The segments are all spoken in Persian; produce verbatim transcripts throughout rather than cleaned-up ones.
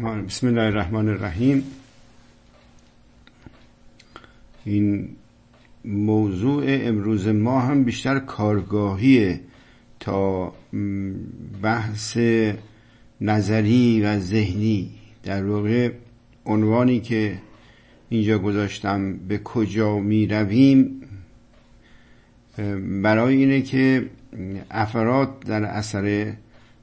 الرحمن بسم الله الرحمن الرحیم. این موضوع امروز ما هم بیشتر کارگاهیه تا بحث نظری و ذهنی. در واقع عنوانی که اینجا گذاشتم به کجا می رویم برای اینه که افراد در اثر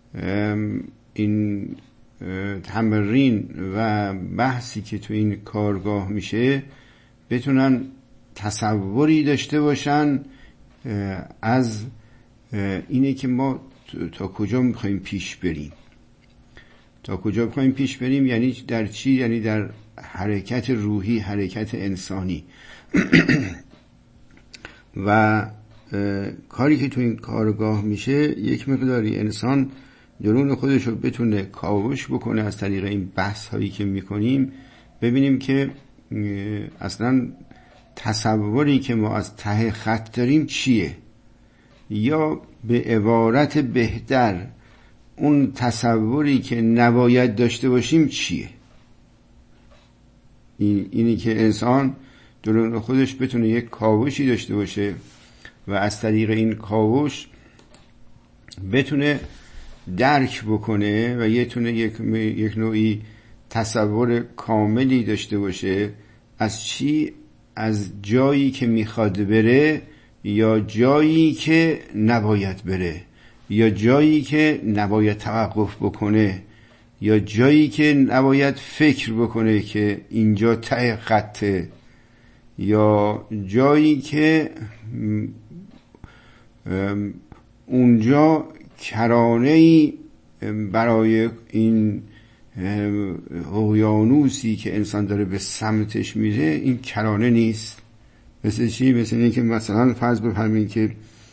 این تمرین و بحثی که تو این کارگاه میشه بتونن تصوری داشته باشن از اینه که ما تا کجا میخوایم پیش بریم. تا کجا میخوایم پیش بریم یعنی در چی؟ یعنی در حرکت روحی، حرکت انسانی. و کاری که تو این کارگاه میشه یک مقداری انسان درون خودش رو بتونه کاوش بکنه از طریق این بحث هایی که میکنیم، ببینیم که اصلا تصوری که ما از ته خط داریم چیه، یا به عبارت بهتر اون تصوری که نباید داشته باشیم چیه. این اینی که انسان درون خودش بتونه یک کاوشی داشته باشه و از طریق این کاوش بتونه درک بکنه و یتونه یک, یک نوعی تصور کاملی داشته باشه از چی؟ از جایی که میخواد بره یا جایی که نباید بره، یا جایی که نباید توقف بکنه، یا جایی که نباید فکر بکنه که اینجا ته خطه، یا جایی که اونجا کرانه‌ای برای این اقیانوسی که انسان داره به سمتش میره این کرانه نیست. مثل چی؟ مثل اینه که مثلا فرض بفرمایید که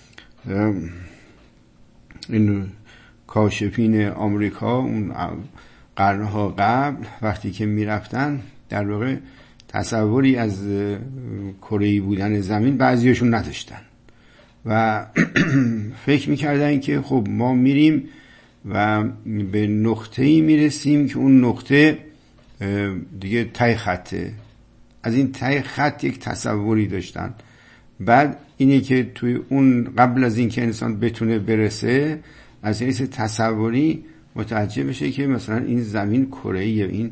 این کاشفین آمریکا اون قرنها قبل وقتی که میرفتن در واقع تصوری از کره‌ای بودن زمین بعضیاشون نداشتن و فکر میکردن که خب ما میریم و به نقطه‌ای میرسیم که اون نقطه دیگه ته خطه. از این ته خط یک تصوری داشتن. بعد اینه که توی اون قبل از این که انسان بتونه برسه از حیث تصوری متوجه بشه که مثلا این زمین کره‌ای، این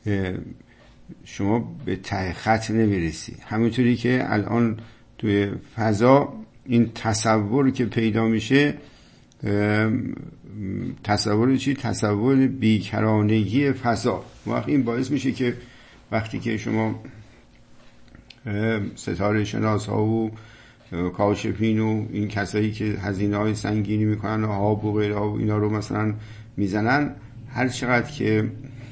شما به ته خط نمیرسی. همونطوری که الان توی فضا این تصور که پیدا میشه تصور چی؟ تصور بیکرانگی فضا. وقت این باعث میشه که وقتی که شما ستاره شناس ها و کاشفین و این کسایی که هزینه های سنگینی میکنن و آب و غیره و اینا رو مثلا میزنن، هر چقدر که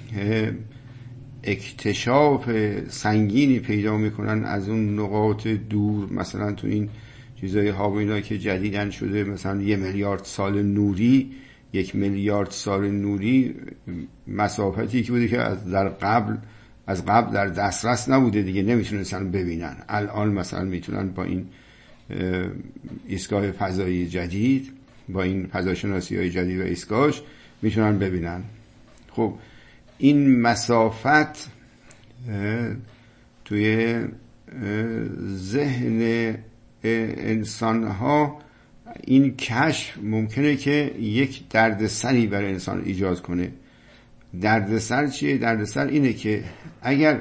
اکتشاف سنگینی پیدا میکنن از اون نقاط دور، مثلا تو این چیزای ها و اینا که جدیدن شده مثلا یه میلیارد سال نوری، یک میلیارد سال نوری مسافتی که بوده که از در قبل از قبل در دسترس نبوده دیگه، نمیتونستن ببینن. الان مثلا میتونن با این ایستگاه فضایی جدید، با این فضاشناسی های جدید و ایستگاهش میتونن ببینن. خب این مسافت توی ذهن انسان ها این کشف ممکنه که یک دردسری برای انسان ایجاد کنه. دردسر چیه؟ دردسر اینه که اگر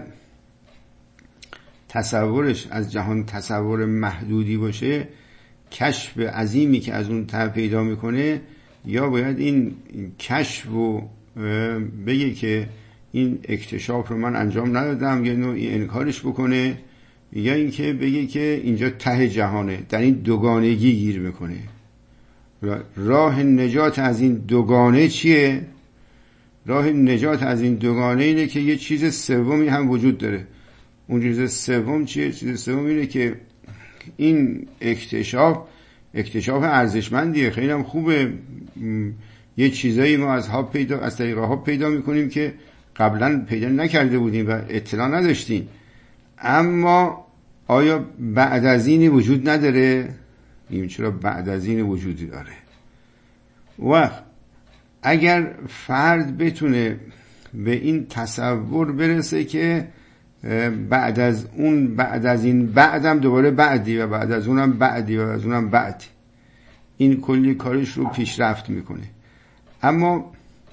تصورش از جهان تصور محدودی باشه، کشف عظیمی که از اون ته پیدا میکنه، یا باید این کشف رو بگه که این اکتشاف رو من انجام ندادم، یا نوعی انکارش بکنه، یا اینکه بگه که اینجا ته جهانه. در این دوگانگی گیر میکنه. راه نجات از این دوگانه چیه؟ راه نجات از این دوگانه اینه که یه چیز سومی هم وجود داره. اون چیز سوم چیه؟ چیز سوم اینه که این اکتشاف اکتشاف ارزشمندیه، خیلی هم خوبه. یه چیزایی ما از ها پیدا از طریق ها پیدا میکنیم که قبلا پیدا نکرده بودیم و اطلاع نداشتیم. اما آیا بعد از این وجود نداره؟ این چرا بعد از این وجودی داره؟ و اگر فرد بتونه به این تصور برسه که بعد از اون بعد از این بعدم دوباره بعدی و بعد از اونم بعدی و بعد از اونم بعدی، این کلی کارش رو پیشرفت میکنه. اما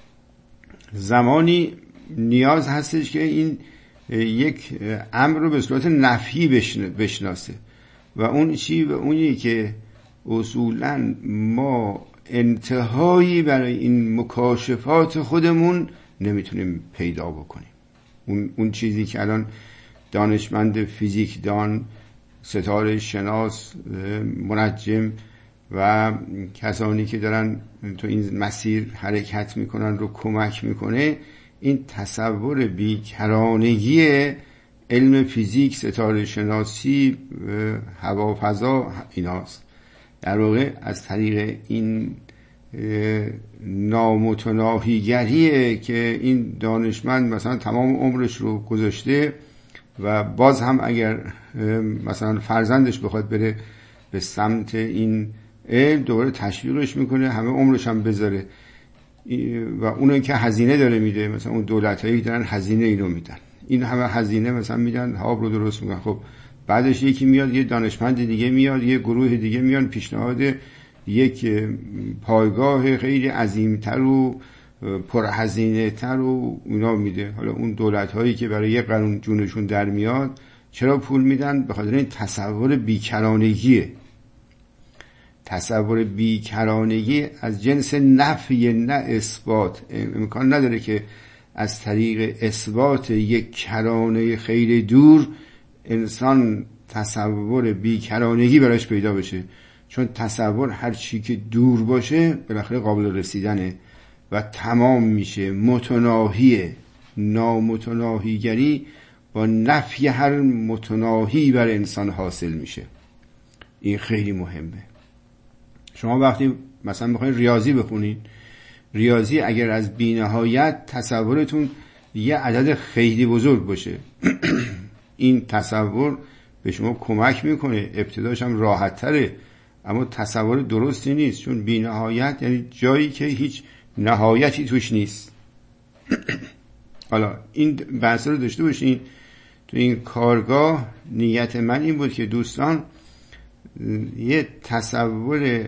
زمانی نیاز هستش که این یک امر رو به صورت نفی بشناسه و اون چی؟ و اونی که اصولاً ما انتهایی برای این مکاشفات خودمون نمیتونیم پیدا بکنیم. اون, اون چیزی که الان دانشمند فیزیکدان، ستاره شناس، منجم و کسانی که دارن تو این مسیر حرکت میکنن رو کمک میکنه، این تصور بیکرانگی علم فیزیک، ستاره شناسی، هوا فضا ایناست. در واقع از طریق این نامتناهیگریه که این دانشمند مثلا تمام عمرش رو گذاشته و باز هم اگر مثلا فرزندش بخواد بره به سمت این علم دوباره تشویقش میکنه، همه عمرش هم بذاره و اونو که هزینه داره میده، مثلا اون دولتایی دارن هزینه اینو میدن، این همه هزینه مثلا میدن هاب رو درست میکنن. خب بعدش یکی میاد، یه دانشمند دیگه میاد، یه گروه دیگه میان پیشنهاد یک پایگاه خیلی عظیمتر و پرهزینه تر و اونا میده. حالا اون دولت هایی که برای یک قرون جونشون در میاد چرا پول میدن؟ به خاطر این تصور بیکرانگیه. تصور بیکرانگی از جنس نفی نه اثبات. امکان نداره که از طریق اثبات یک کرانه خیلی دور انسان تصور بیکرانگی براش پیدا بشه، چون تصور هر چی که دور باشه بالاخره قابل رسیدنه و تمام میشه، متناهیه. نامتناهیگری با نفی هر متناهی بر انسان حاصل میشه. این خیلی مهمه. شما وقتی مثلا میخواین ریاضی بخونین، ریاضی اگر از بی‌نهایت تصورتون یه عدد خیلی بزرگ باشه این تصور به شما کمک میکنه، ابتداش هم راحت تره، اما تصور درستی نیست، چون بی‌نهایت یعنی جایی که هیچ نهایتی توش نیست. حالا این بحث رو داشته باشین تو این کارگاه. نیت من این بود که دوستان یه تصور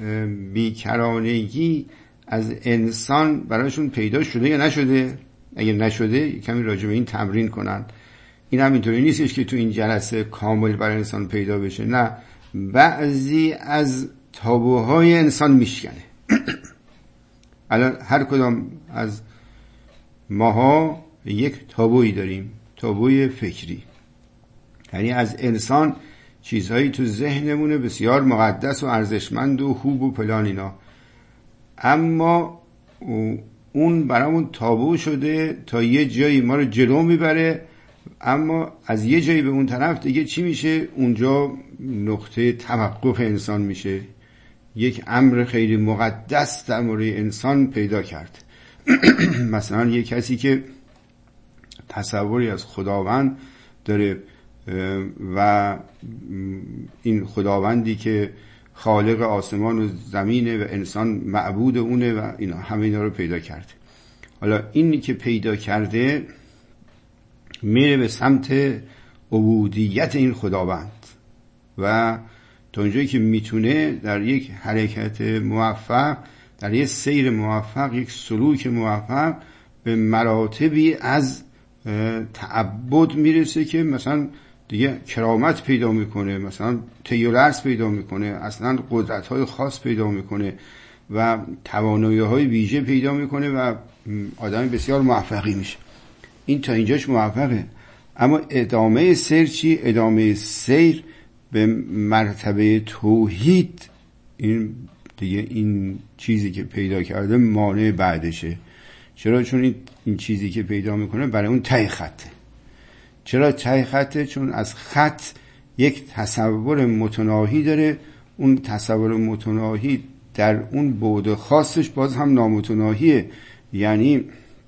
بیکرانگی از انسان برایشون پیدا شده یا نشده. اگه نشده کمی راجع به این تمرین کنن. این هم اینطوری نیستش که تو این جلسه کامل برای انسان پیدا بشه، نه، بعضی از تابوهای انسان میشکنه. الان هر کدام از ماها یک تابویی داریم، تابوی فکری، یعنی از انسان چیزهایی تو ذهنمونه بسیار مقدس و ارزشمند و خوب و پلان اینا، اما اون برامون تابو شده تا یه جایی ما رو جلو میبره، اما از یه جایی به اون طرف دیگه چی میشه؟ اونجا نقطه توقف انسان میشه. یک امر خیلی مقدس در مورد انسان پیدا کرد. مثلا یک کسی که تصوری از خداوند داره و این خداوندی که خالق آسمان و زمینه و انسان معبود اونه و اینا، همه اینا رو پیدا کرد. حالا اینی که پیدا کرده میره به سمت عبودیت این خداوند و تا اونجایی که میتونه در یک حرکت موفق، در یک سیر موفق، یک سلوک موفق به مراتبی از تعبد میرسه که مثلا دیگه کرامت پیدا میکنه، مثلا تیولرس پیدا میکنه، اصلا قدرت های خاص پیدا میکنه و توانایی های ویژه پیدا میکنه و آدم بسیار موفقی میشه. این تا اینجاش موفقه، اما ادامه سیر چی؟ ادامه سیر به مرتبه توحید، این دیگه این چیزی که پیدا کرده مانع بعدشه. چرا؟ چون این, این چیزی که پیدا میکنه برای اون ته خطه. چرا ته خطه؟ چون از خط یک تصور متناهی داره، اون تصور متناهی در اون بعد خاصش باز هم نامتناهیه. یعنی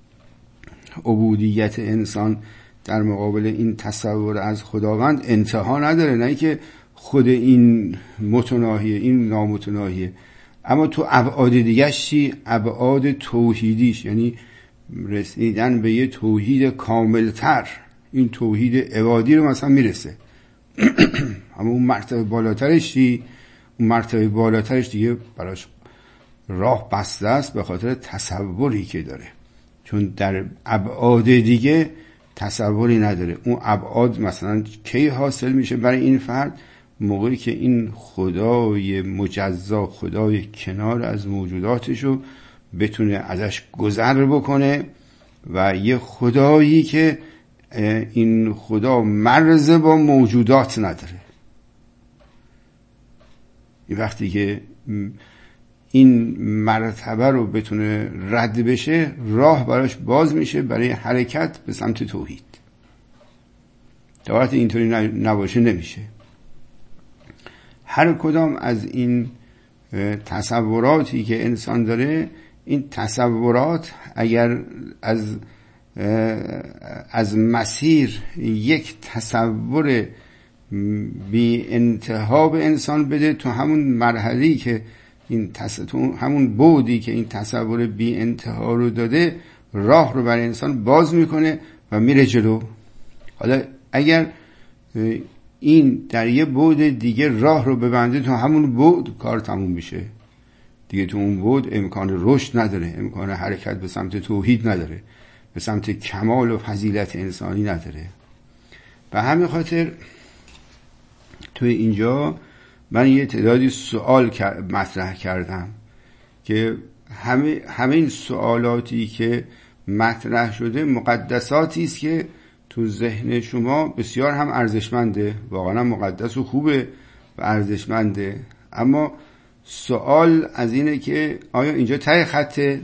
عبودیت انسان در مقابل این تصور از خداوند انتها نداره، نه که خود این متناهیه، این نامتناهیه. اما تو ابعاد دیگه چی؟ ابعاد توحیدیش، یعنی رسیدن به یه توحید کاملتر، این توحید عبادی رو مثلا میرسه. اما اون مرتبه بالاترش دی اون مرتبه بالاترش دیگه براش راه بسته است، به خاطر تصوری که داره، چون در ابعاد دیگه تصوری نداره. اون ابعاد مثلا کی حاصل میشه برای این فرد؟ موقعی که این خدای مجزا، خدای کنار از موجوداتشو بتونه ازش گذر بکنه و یه خدایی که این خدا مرز با موجودات نداره. این وقتی که این مرتبه رو بتونه رد بشه، راه براش باز میشه برای حرکت به سمت توحید. تا وقتی اینطوری نباشه نمیشه. هر کدام از این تصوراتی که انسان داره، این تصورات اگر از از مسیر یک تصور بی انتها به انسان بده، تو همون مرحله‌ای که این تص... تو همون بعدی که این تصور بی انتها رو داده، راه رو برای انسان باز میکنه و میره جلو. حالا اگر این در یه بعد دیگه راه رو ببنده، تو همون بعد کار تموم میشه دیگه. تو اون بعد امکان رشد نداره، امکان حرکت به سمت توحید نداره، به سمت کمال و فضیلت انسانی نداره. به همین خاطر توی اینجا من یه تعدادی سوال مطرح کردم که همه همه این سوالاتی که مطرح شده مقدساتی است که تو ذهن شما بسیار هم ارزشمنده، واقعا مقدس و خوبه و ارزشمنده. اما سوال از اینه که آیا اینجا ته خطه؟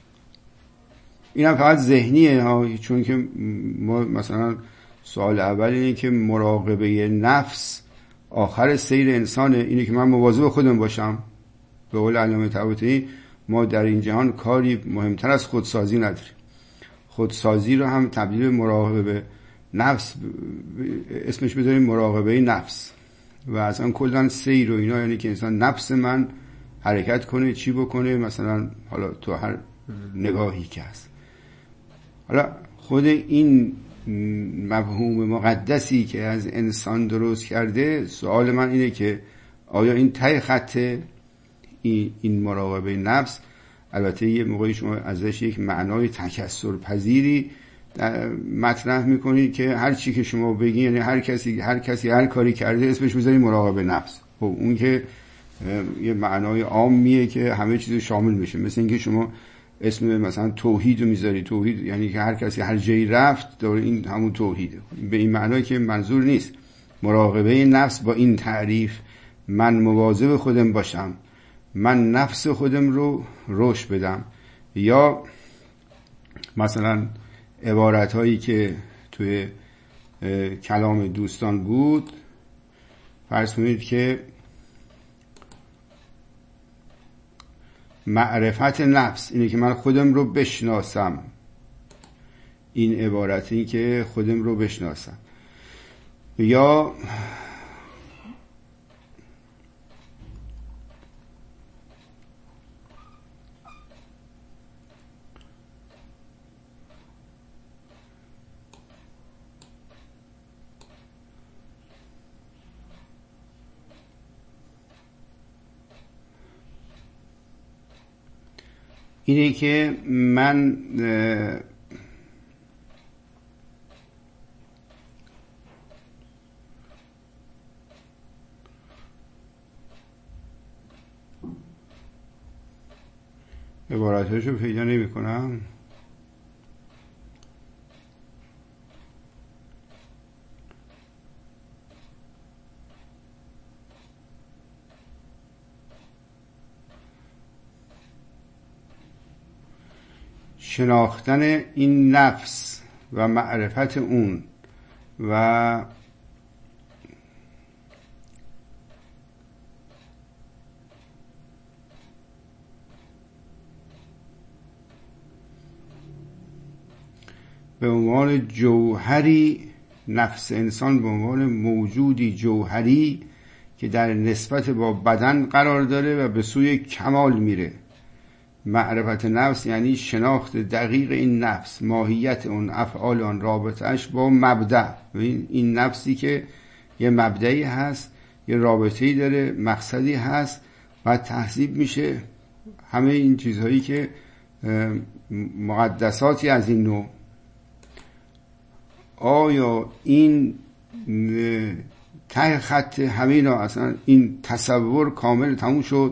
اینم فقط ذهنیه ها، چون که ما مثلا سوال اول اینه که مراقبه نفس آخر سیر انسانه، اینه که من مواظب خودم باشم. به قول علامه طباطبایی ما در این جهان کاری مهمتر از خودسازی نداریم. خودسازی رو هم تبدیل به مراقبه نفس اسمش بذاریم، مراقبه نفس. و اصلا کلا سیر و اینا یعنی که انسان نفس من حرکت کنه، چی بکنه، مثلا حالا تو هر نگاهی که هست. حالا خود این مفهوم مقدسی که از انسان درست کرده، سوال من اینه که آیا این ته خطه این مراقبه نفس؟ البته یه موقعی شما ازش یک معنای تکثر پذیری مطرح میکنید که هر چی که شما بگی، یعنی هر کسی هر کسی هر کاری کرده اسمش بذارید مراقبه نفس. خب اون که یه معنای عامیه که همه چیز شامل میشه. مثل اینکه شما اسم مثلا توحید رو میذاری، توحید یعنی که هر کسی هر جایی رفت داره این همون توحیده. به این معنی که منظور نیست. مراقبه نفس با این تعریف، من مواظب خودم باشم، من نفس خودم رو رشد بدم. یا مثلا عبارت هایی که توی کلام دوستان بود، فرض کنید که معرفت نفس اینه که من خودم رو بشناسم. این عبارتی که خودم رو بشناسم. یا اینه که من عبارتاشو پیدا نمی کنم. شناختن این نفس و معرفت اون و به عنوان جوهری، نفس انسان به عنوان موجودی جوهری که در نسبت با بدن قرار داره و به سوی کمال میره، معرفت نفس یعنی شناخت دقیق این نفس، ماهیت اون، افعال اون، رابطهش با مبدأ. این نفسی که یه مبدعی هست، یه رابطه‌ای داره، مقصدی هست و تحذیب میشه. همه این چیزهایی که مقدساتی از این نوع، آیا این ته خط همه اینا اصلا این تصور کامل تموم شد؟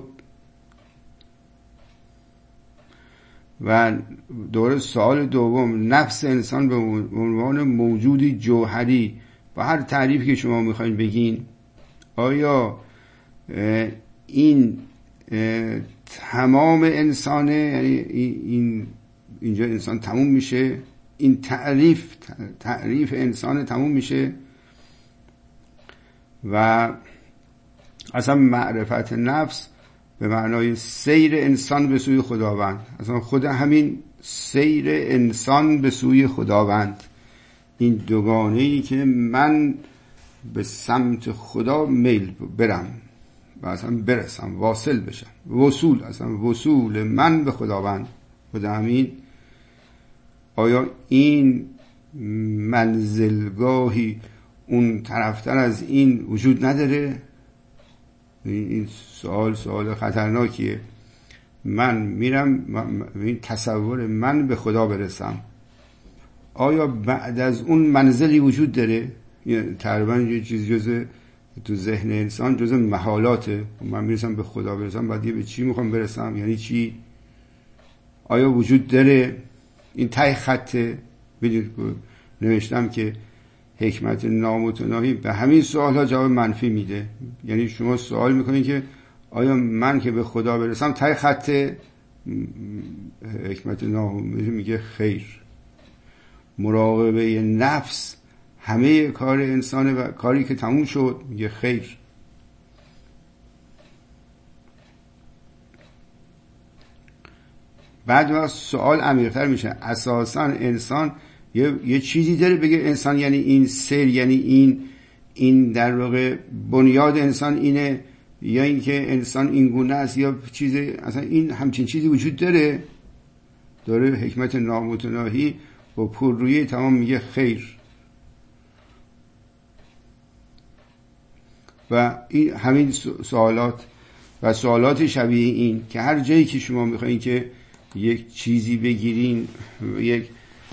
و دوره سوال دوم، نفس انسان به عنوان موجودی جوهری با هر تعریفی که شما میخواین بگین، آیا این تمام انسانه؟ یعنی این اینجا انسان تموم میشه؟ این تعریف تعریف انسان تموم میشه؟ و اصلا معرفت نفس به معنای سیر انسان به سوی خداوند، اصلا خود همین سیر انسان به سوی خداوند، این دوگانه‌ای که من به سمت خدا میل برم و اصلا برسم، واصل بشم، وصول، اصلا وصول من به خداوند. خدا همین، آیا این منزلگاهی اون طرفتر از این وجود نداره؟ این سوال سوال خطرناکیه. من میرم این تصور من به خدا برسم، آیا بعد از اون منزلی وجود داره؟ تقریبا یه چیز جز تو ذهن انسان جز محالاته. من میرسم به خدا برسم، بعد به چی میخوام برسم؟ یعنی چی؟ آیا وجود داره؟ این ته خطه. ببینید نوشتم که حکمت نامتناهی به همین سوال ها جواب منفی میده. یعنی شما سوال میکنید که آیا من که به خدا برسم ته خطه؟ حکمت نامتناهی میگه خیر. مراقبه نفس همه کار انسانه و کاری که تموم شد، میگه خیر. بعد وقت سوال عمیق‌تر میشه. اساساً انسان یه, یه چیزی داره بگه انسان یعنی این سر، یعنی این این در واقع بنیاد انسان اینه، یا اینکه انسان این گونه است، یا چیز اصلا این همچین چیزی وجود داره؟ داره حکمت نامتناهی و پررویی تمام میگه خیر. و این همین سوالات و سوالات شبیه این که هر جایی که شما میخواین که یک چیزی بگیرین، یک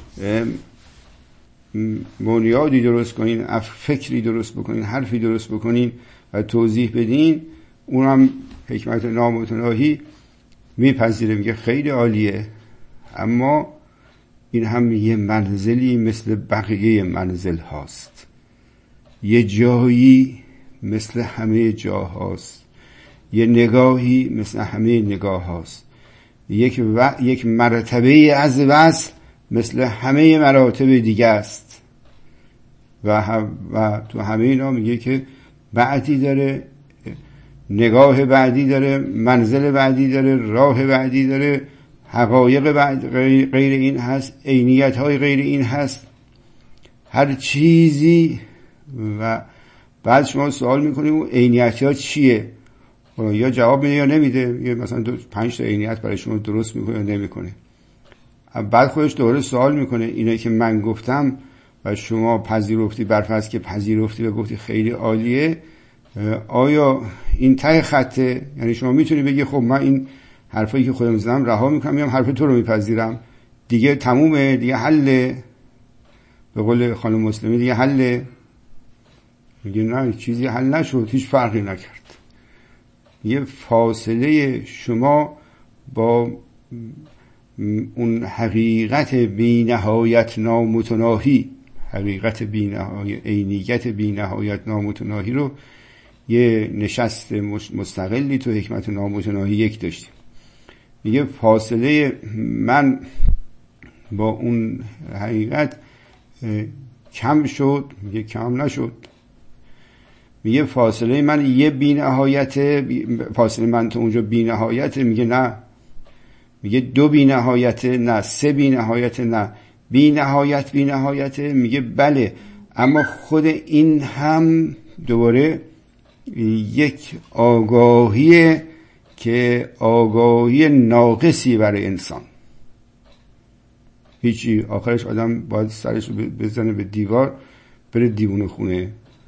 بنیادی درست کنین، فکری درست بکنین، حرفی درست بکنین و توضیح بدین، اونم حکمت نامتناهی میپذیره، میگه خیلی عالیه، اما این هم یه منزلی مثل بقیه منزل هاست، یه جایی مثل همه جا هاست، یه نگاهی مثل همه نگاه هاست، یک, و... یک مرتبه از وصل مثل همه مراتب دیگه است. و, هم... و تو همه اینا میگه که بعدی داره، نگاه بعدی داره، منزل بعدی داره، راه بعدی داره، حقایق بعد غیر این هست، عینیت های غیر این هست، هر چیزی. و بعد شما سوال میکنیم اون عینیت ها چیه؟ یا جواب میده یا نمیده، یا مثلا دو پنج تا عینیت برای شما درست میکنه یا نمیکنه. بعد خودش دوباره سوال میکنه اینه که من گفتم و شما پذیرفتی، برفرض که پذیرفتی و گفتی خیلی عالیه، آیا این ته خطه؟ یعنی شما میتونی بگی خب من این حرفایی که خودم زدم رها میکنم، میام حرف تو رو میپذیرم، دیگه تمومه، دیگه حله، به قول خانم مسلمی دیگه حله. میگه نه، چیزی حل نشد، هیچ فرقی نکرد. یه فاصله شما با اون حقیقت بی نهایت نامتناهی، حقیقت بی نهایت، عینیت بی نهایت نامتناهی رو یه نشست مستقلی تو حکمت نامتناهی یک داشتیم. میگه فاصله من با اون حقیقت کم شد، میگه کم نشد. میگه فاصله من یه بی نهایت، فاصله من تو اونجا بی نهایت، میگه نه، میگه دو بی نهایت، نه سه بی نهایت، نه بی نهایت بی نهایت. میگه بله، اما خود این هم دوباره یک آگاهیه که آگاهی ناقصی برای انسان. هیچی، آخرش آدم باید سرش رو بزنه به دیوار، بره دیوونه خونه.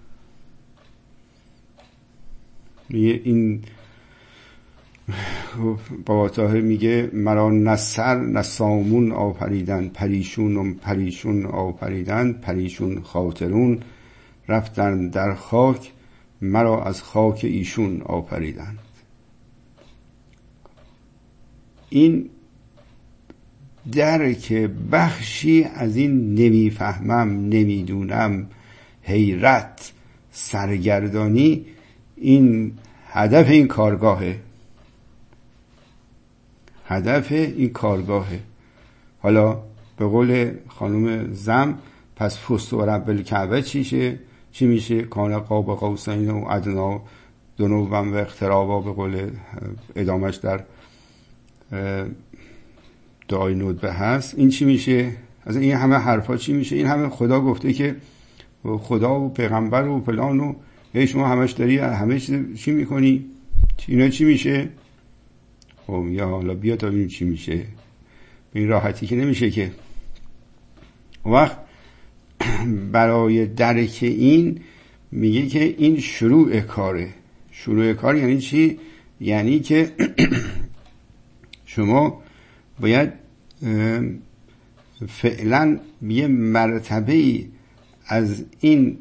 این بابا طاهر میگه مرا نه سر نه سامون آفریدن، پریشون پریشون آفریدن، پریشون خاطرون رفتن در خاک، مرا از خاک ایشون آفریدن. این درک بخشی از این نمیفهمم، نمیدونم، حیرت، سرگردانی، این هدف این کارگاهه. هدف این کارگاهه. حالا به قول خانم زم، پس فست و رب الکعبه چیشه؟ چی میشه؟ کان قاب قوسین و ادنا دنوبم و اقترابا، به قول ادامش در دعای ندبه هست. این چی میشه؟ از این همه حرفا چی میشه؟ این همه خدا گفته که خدا و پیغمبر و فلان و هی شما همش داری همه چی میکنی؟ اینا چی میشه؟ خب یا حالا بیا تا ببینیم چی میشه. به این راحتی که نمیشه که. وقت برای درک این میگه که این شروع کاره. شروع کار یعنی چی؟ یعنی که شما باید فعلا یه مرتبه‌ای از این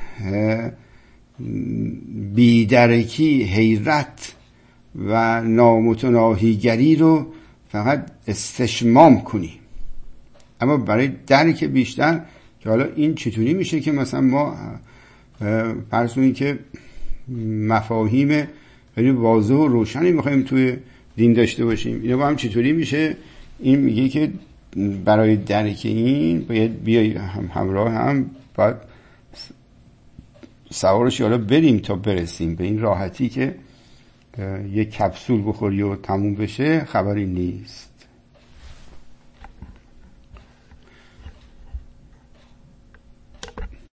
بیدرکی، حیرت و نامتناهیگری رو فقط استشمام کنی. اما برای درک بیشتر که حالا این چطوری میشه که مثلا ما فرض کنیم که مفاهیم خیلی واضح و روشنی میخوایم توی دین داشته باشیم، اینا با هم چطوری میشه؟ این میگه که برای درک این باید بیای هم همراه هم باید سوارش حالا بریم تا برسیم به این راحتی که یک کپسول بخوری و تموم بشه، خبری نیست.